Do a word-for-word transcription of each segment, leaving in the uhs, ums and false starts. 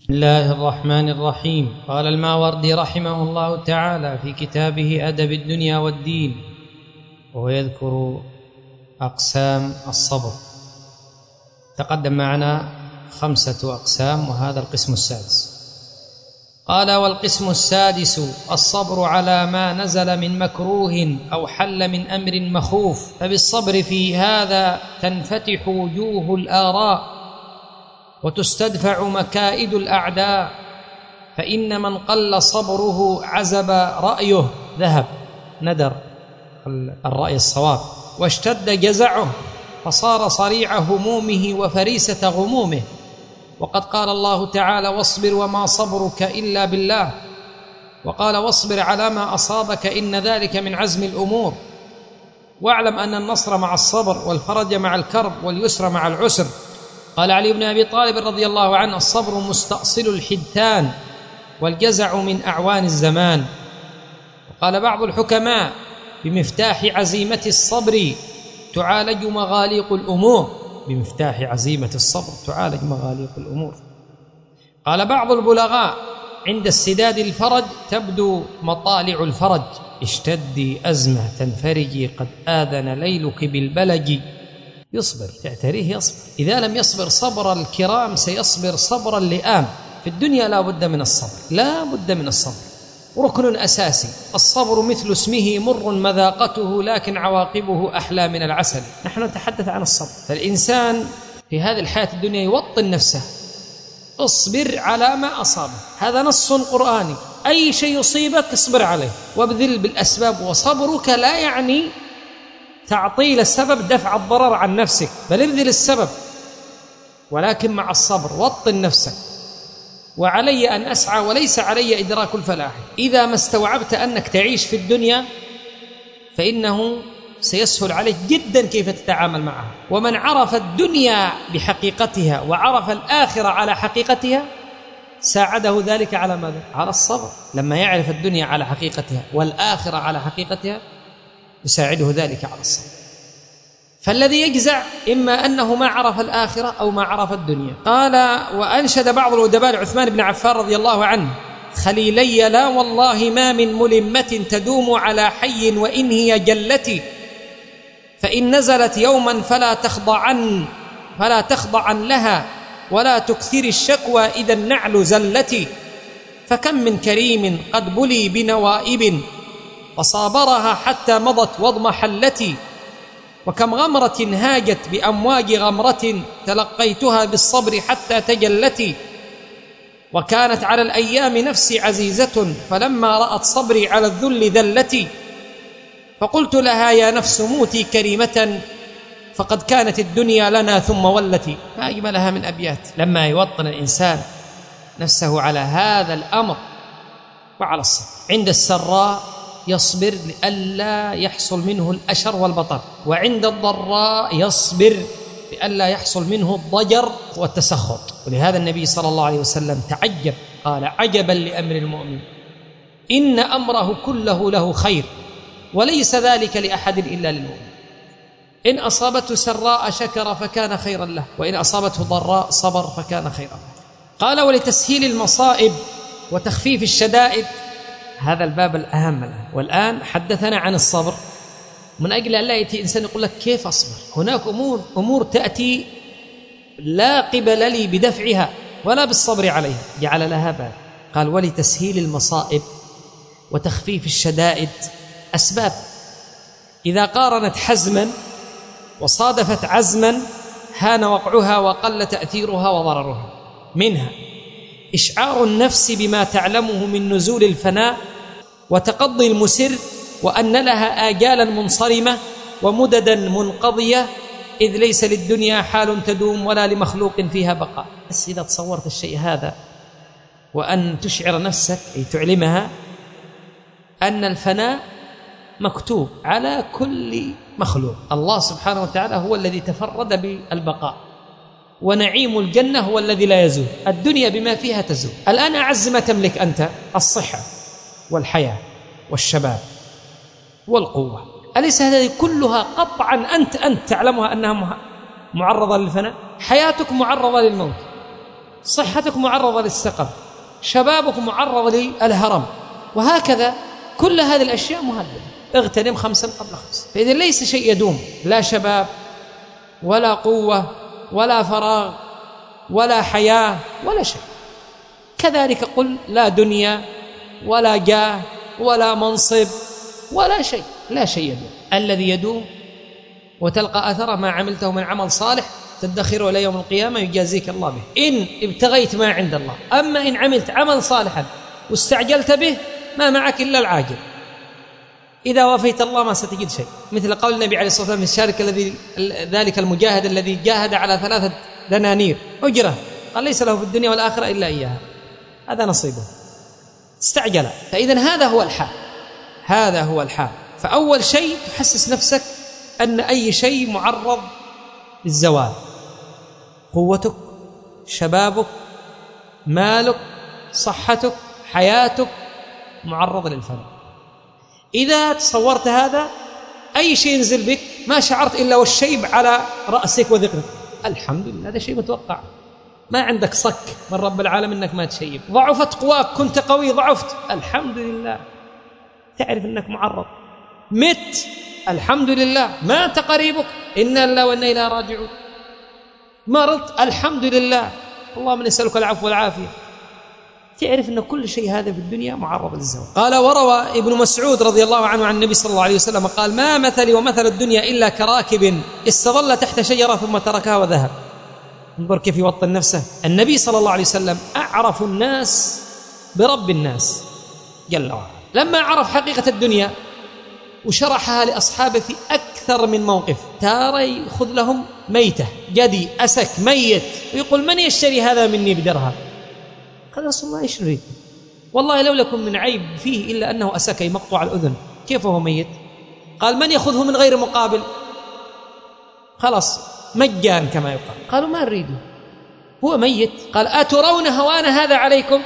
بسم الله الرحمن الرحيم. قال الماوردي رحمه الله تعالى في كتابه أدب الدنيا والدين، وهو يذكر أقسام الصبر. تقدم معنا خمسة أقسام وهذا القسم السادس. قال: والقسم السادس الصبر على ما نزل من مكروه أو حل من أمر مخوف، فبالصبر في هذا تنفتح وجوه الآراء وتستدفع مكائد الأعداء، فإن من قل صبره عزب رأيه، ذهب ندر الرأي الصواب، واشتد جزعه فصار صريع همومه وفريسة غمومه. وقد قال الله تعالى: واصبر وما صبرك إلا بالله، وقال: واصبر على ما أصابك إن ذلك من عزم الأمور، واعلم أن النصر مع الصبر والفرج مع الكرب واليسر مع العسر. قال علي بن أبي طالب رضي الله عنه: الصبر مستأصل الحدثان والجزع من أعوان الزمان. وقال بعض الحكماء: بمفتاح عزيمة الصبر تعالج مغاليق الأمور، بمفتاح عزيمة الصبر تعالج مغاليق الأمور. قال بعض البلغاء: عند السداد الفرج تبدو مطالع الفرج، اشتدي أزمة تنفرجي، قد آذن ليلك بالبلج. يصبر، تعتريه يصبر. إذا لم يصبر صبر الكرام سيصبر صبر اللئام. في الدنيا لا بد من الصبر، لا بد من الصبر، ركن أساسي. الصبر مثل اسمه مر مذاقته، لكن عواقبه أحلى من العسل. نحن نتحدث عن الصبر. فالإنسان في هذه الحياة الدنيا يوطن نفسه: اصبر على ما أصابك، هذا نص قرآني، أي شيء يصيبك اصبر عليه وابذل بالأسباب. وصبرك لا يعني تعطيل السبب دفع الضرر عن نفسك، بل ابذل السبب، ولكن مع الصبر وطن نفسك. وعلي أن أسعى وليس علي إدراك الفلاح. إذا ما استوعبت أنك تعيش في الدنيا فإنه سيسهل عليك جدا كيف تتعامل معها. ومن عرف الدنيا بحقيقتها وعرف الآخرة على حقيقتها ساعده ذلك على ماذا؟ على الصبر. لما يعرف الدنيا على حقيقتها والآخرة على حقيقتها يساعده ذلك على الصبر. فالذي يجزع إما أنه ما عرف الآخرة أو ما عرف الدنيا. قال: وأنشد بعض الأدباء عثمان بن عفان رضي الله عنه: خليلي لا والله ما من ملمة تدوم على حي وإن هي جلتي، فإن نزلت يوما فلا تخضعن فلا تخضعن لها ولا تكثر الشكوى إذا النعل زلتي، فكم من كريم قد بلي بنوائب فصابرها حتى مضت واضمحلتي، وكم غمرة هاجت بأمواج غمرة تلقيتها بالصبر حتى تجلتي، وكانت على الأيام نفسي عزيزة فلما رأت صبري على الذل ذلتي، فقلت لها يا نفس موتي كريمة فقد كانت الدنيا لنا ثم ولتي. ما أجملها من أبيات. لما يوطن الإنسان نفسه على هذا الأمر وعلى الصبر. عند السراء يصبر لئلا يحصل منه الأشر والبطر، وعند الضراء يصبر لئلا يحصل منه الضجر والتسخط. ولهذا النبي صلى الله عليه وسلم تعجب، قال: عجبا لأمر المؤمن إن أمره كله له خير وليس ذلك لأحد إلا للمؤمن. إن أصابته سراء شكر فكان خيرا له، وإن أصابته ضراء صبر فكان خيرا له. قال: ولتسهيل المصائب وتخفيف الشدائد، هذا الباب الأهم الآن. والآن حدثنا عن الصبر من أجل أن لا يأتي إنسان يقول لك كيف أصبر؟ هناك أمور أمور تأتي لا قبل لي بدفعها ولا بالصبر عليها، جعل لها باب. قال: ولتسهيل المصائب وتخفيف الشدائد أسباب. إذا قارنت حزما وصادفت عزما هان وقعها وقل تأثيرها وضررها. منها إشعار النفس بما تعلمه من نزول الفناء وتقضي المسر، وأن لها آجالا منصرمة ومددا منقضية، إذ ليس للدنيا حال تدوم ولا لمخلوق فيها بقاء. بس إذا تصورت الشيء هذا وأن تشعر نفسك أي تعلمها أن الفناء مكتوب على كل مخلوق. الله سبحانه وتعالى هو الذي تفرد بالبقاء، ونعيم الجنة هو الذي لا يزول. الدنيا بما فيها تزول. الآن أعز ما تملك أنت الصحة والحياة والشباب والقوة، أليس هذه كلها قطعا أنت أنت تعلمها أنها معرضة للفناء؟ حياتك معرضة للموت، صحتك معرضة للسقم، شبابك معرض للهرم، وهكذا كل هذه الأشياء مهددة. اغتنم خمسا قبل خمس. فإذا ليس شيء يدوم، لا شباب ولا قوة ولا فراغ ولا حياة ولا شيء. كذلك قل لا دنيا ولا جاه ولا منصب ولا شيء، لا شيء يدوم. الذي يدوم وتلقى أثره ما عملته من عمل صالح تدخره إلى يوم القيامة يجازيك الله به إن ابتغيت ما عند الله. أما إن عملت عمل صالحا واستعجلت به ما معك إلا العاجل، إذا وفيت الله ما ستجد شيء. مثل قول النبي عليه الصلاة والسلام: الشارك الذي ذلك المجاهد الذي جاهد على ثلاثة دنانير أجرة، قال ليس له في الدنيا والآخرة إلا إياها، هذا نصيبه، استعجل. فإذا هذا هو الحال، هذا هو الحال. فأول شيء تحسس نفسك أن أي شيء معرض للزوال، قوتك، شبابك، مالك، صحتك، حياتك معرض للفناء. إذا تصورت هذا أي شيء ينزل بك ما شعرت إلا والشيب على رأسك وذقنك، الحمد لله، هذا شيء متوقع، ما عندك صك من رب العالمين أنك ما تشيب. ضعفت قواك، كنت قوي ضعفت، الحمد لله، تعرف أنك معرض. مت، الحمد لله، مات قريبك، إنا لله وإنا إليه راجعون. مرضت، الحمد لله، اللهم نسألك العفو والعافية. تعرف أن كل شيء هذا في الدنيا معرض للزوال. قال: وروى ابن مسعود رضي الله عنه عن النبي صلى الله عليه وسلم قال: ما مثلي ومثل الدنيا إلا كراكب استظل تحت شجرة ثم تركها وذهب. انظر كيف يوطن نفسه. النبي صلى الله عليه وسلم أعرف الناس برب الناس جل وعلا، لما عرف حقيقة الدنيا وشرحها لأصحابه في أكثر من موقف. تارة يأخذ لهم ميتة، جدي، أسك، ميت، ويقول: من يشتري هذا مني بدرهم؟ قال: رسول الله ايش نريد؟ والله لو لكم من عيب فيه إلا أنه أسكي مقطوع الأذن، كيف هو ميت؟ قال: من يأخذه من غير مقابل؟ خلاص مجان كما يقال. قالوا: ما نريده، هو ميت. قال: أترون هوان هذا عليكم؟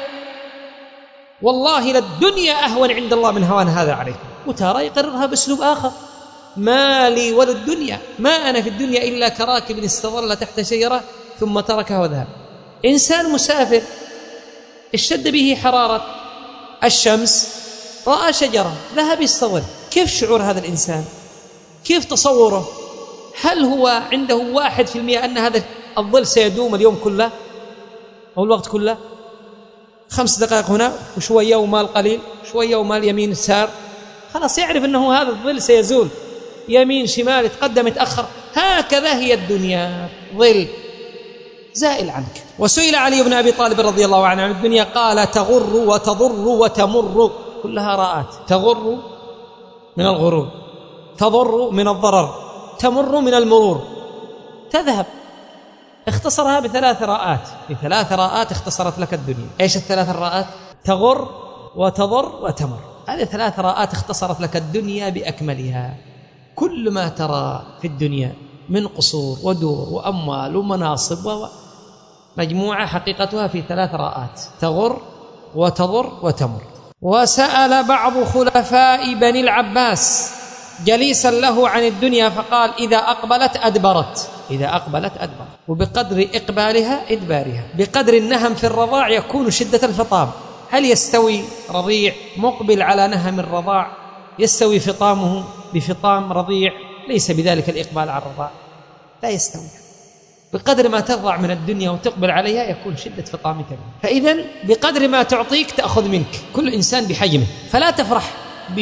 والله للدنيا أهون عند الله من هوان هذا عليكم. وترى يقررها بأسلوب آخر: ما لي ولا الدنيا، ما أنا في الدنيا إلا كراكب استظل تحت شجرة ثم تركها وذهب. إنسان مسافر اشتد به حرارة الشمس، رأى شجرة ذهب يستظل. كيف شعور هذا الإنسان؟ كيف تصوره؟ هل هو عنده واحد في المئة أن هذا الظل سيدوم اليوم كله أو الوقت كله؟ خمس دقائق هنا وشوية ومال قليل، شوية ومال يمين السار، خلاص يعرف أنه هذا الظل سيزول، يمين شمال، يتقدم يتأخر. هكذا هي الدنيا، ظل زائل عنك. وسئل علي بن أبي طالب رضي الله عنه عن الدنيا قال: تغر وتضر وتمر، كلها راءات. تغر من الغرور، تضر من الضرر، تمر من المرور، تذهب. اختصرها بثلاث راءات، بثلاث راءات اختصرت لك الدنيا. ايش الثلاث الراءات؟ تغر وتضر وتمر، هذه ثلاث راءات اختصرت لك الدنيا بأكملها. كل ما ترى في الدنيا من قصور ودور وأموال ومناصب مجموعة حقيقتها في ثلاث راءات: تغر وتضر وتمر. وسأل بعض خلفاء بني العباس جليسا له عن الدنيا فقال: إذا أقبلت أدبرت، إذا أقبلت أدبرت، وبقدر إقبالها إدبارها. بقدر النهم في الرضاع يكون شدة الفطام. هل يستوي رضيع مقبل على نهم الرضاع يستوي فطامه بفطام رضيع؟ ليس بذلك الإقبال على الرضاع، لا يستوي. بقدر ما ترضع من الدنيا وتقبل عليها يكون شدة فطامك منها. فإذا بقدر ما تعطيك تأخذ منك، كل إنسان بحجمه. فلا تفرح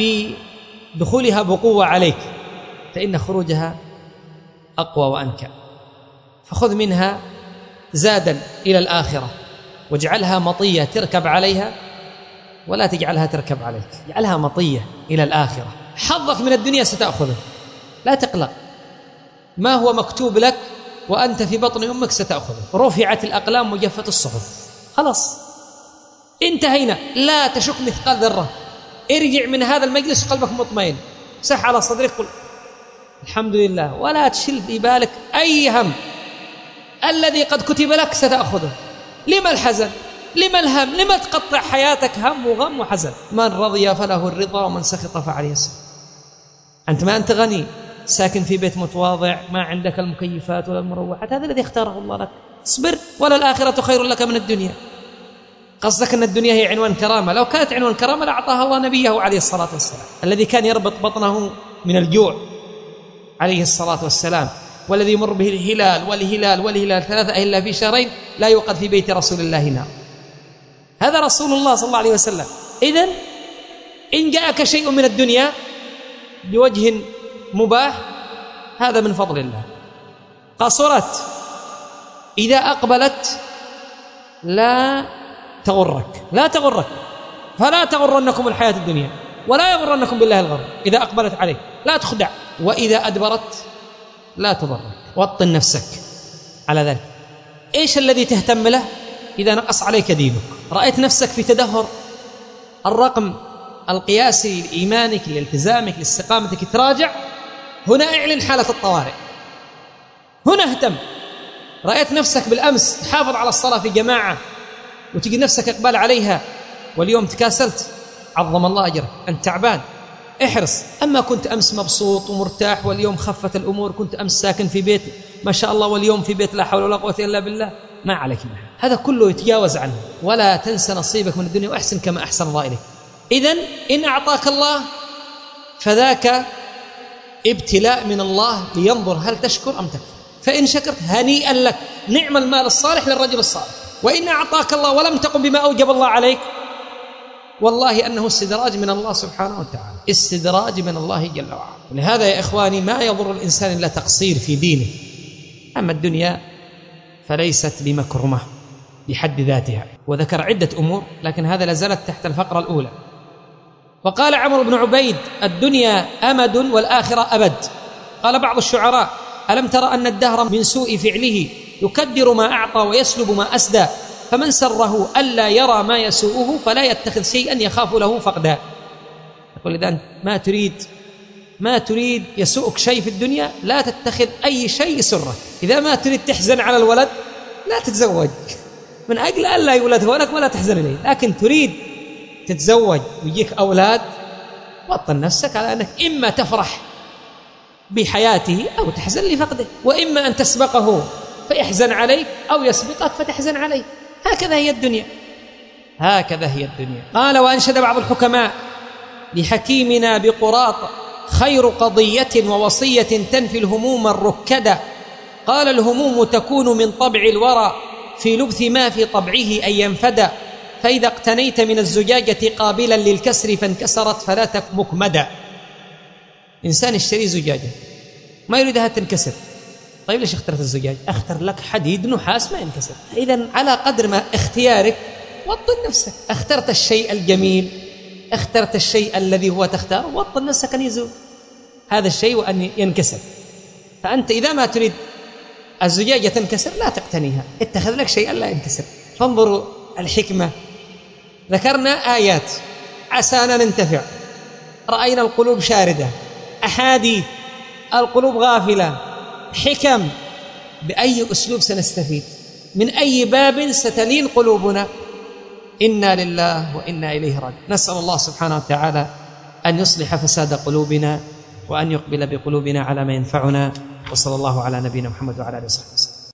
بدخولها بقوة عليك، فإن خروجها أقوى وأنكى. فخذ منها زادا إلى الآخرة، واجعلها مطية تركب عليها، ولا تجعلها تركب عليك، اجعلها مطية إلى الآخرة. حظك من الدنيا ستأخذه، لا تقلق، ما هو مكتوب لك وأنت في بطن أمك ستأخذه. رفعت الأقلام وجفت الصحف، خلاص انتهينا. لا تشك مثقال ذرة، ارجع من هذا المجلس قلبك مطمئن، سح على صدرك قل الحمد لله، ولا تشل في بالك أي هم. الذي قد كتب لك ستأخذه. لما الحزن؟ لما الهم؟ لما تقطع حياتك هم وغم وحزن؟ من رضي فله الرضا ومن سخط فعليه السخط. أنت ما أنت غني، ساكن في بيت متواضع، ما عندك المكيفات ولا المروحات، هذا الذي اختاره الله لك. اصبر، ولا الآخرة خير لك من الدنيا. قصدك أن الدنيا هي عنوان كرامة؟ لو كانت عنوان كرامة لأعطاها الله نبيه عليه الصلاة والسلام، الذي كان يربط بطنه من الجوع عليه الصلاة والسلام، والذي يمر به الهلال والهلال والهلال ثلاثة أهلة في شهرين لا يوقد في بيت رسول الله نار. هذا رسول الله صلى الله عليه وسلم. إذن إن جاءك شيء من الدنيا بوجه مباح هذا من فضل الله. قصرت إذا أقبلت لا تغرك، لا تغرك، فلا تغرنكم الحياة الدنيا ولا يغرنكم بالله الغرور. إذا أقبلت عليك لا تخدع، وإذا أدبرت لا تضرك. وطن نفسك على ذلك. إيش الذي تهتم له؟ إذا نقص عليك دينك، رأيت نفسك في تدهور، الرقم القياسي لإيمانك لالتزامك لاستقامتك تراجع، هنا اعلن حالة الطوارئ، هنا اهتم. رأيت نفسك بالأمس تحافظ على الصلاة في جماعة وتجد نفسك إقبال عليها، واليوم تكاسلت، عظم الله أجرك، أنت تعبان، احرص. أما كنت أمس مبسوط ومرتاح واليوم خفت الأمور، كنت أمس ساكن في بيت ما شاء الله واليوم في بيت لا حول ولا قوة إلا بالله، ما عليك منه. هذا كله يتجاوز عنه، ولا تنسى نصيبك من الدنيا وأحسن كما أحسن الله إليك. إذن إن أعطاك الله فذاك ابتلاء من الله لينظر هل تشكر أم تكفر، فإن شكرت هنيئا لك، نعم المال الصالح للرجل الصالح. وإن أعطاك الله ولم تقم بما أوجب الله عليك، والله أنه استدراج من الله سبحانه وتعالى، استدراج من الله جل وعلا. لهذا يا إخواني ما يضر الإنسان إلا تقصير في دينه. أما الدنيا فليست بمكرمة بحد ذاتها، وذكر عدة أمور لكن هذا لازالت تحت الفقرة الأولى. وقال عمرو بن عبيد: الدنيا أمد والآخرة أبد. قال بعض الشعراء: ألم ترى أن الدهر من سوء فعله يكدر ما أعطى ويسلب ما أسدى، فمن سره ألا يرى ما يسوءه فلا يتخذ شيئا يخاف له فقدا. يقول إذا أنت ما تريد ما تريد يسوءك شيء في الدنيا لا تتخذ أي شيء يسرك. إذا ما تريد تحزن على الولد لا تتزوج من أجل ألا يولد هو لك ولا تحزن إليه، لكن تريد تتزوج ويجيك أولاد وطن نفسك على أنك إما تفرح بحياته أو تحزن لفقده، وإما أن تسبقه فيحزن عليك أو يسبقك فتحزن عليه. هكذا هي الدنيا، هكذا هي الدنيا. قال: وأنشد بعض الحكماء لحكيمنا بقراط: خير قضية ووصية تنفي الهموم الركدة. قال: الهموم تكون من طبع الورى في لبث ما في طبعه أن ينفد، فإذا اقتنيت من الزجاجة قابلا للكسر فانكسرت فلا تك مكمدا. إنسان يشتري زجاجة ما يريدها تنكسر، طيب ليش اخترت الزجاج؟ اختر لك حديد نحاس ما ينكسر. إذن على قدر ما اختيارك وطن نفسك. اخترت الشيء الجميل، اخترت الشيء الذي هو تختار، وطن نفسك أن يزول هذا الشيء وأن ينكسر. فأنت إذا ما تريد الزجاجة تنكسر لا تقتنيها، اتخذ لك شيئا لا ينكسر. فانظروا الحكمة. ذكرنا آيات عسانا ننتفع، رأينا القلوب شاردة، أحاديث القلوب غافلة، حكم. بأي أسلوب سنستفيد؟ من أي باب ستلين قلوبنا؟ إنا لله وإنا إليه راجعون. نسأل الله سبحانه وتعالى أن يصلح فساد قلوبنا وأن يقبل بقلوبنا على ما ينفعنا. وصلى الله على نبينا محمد وعلى آله وصحبه وسلم.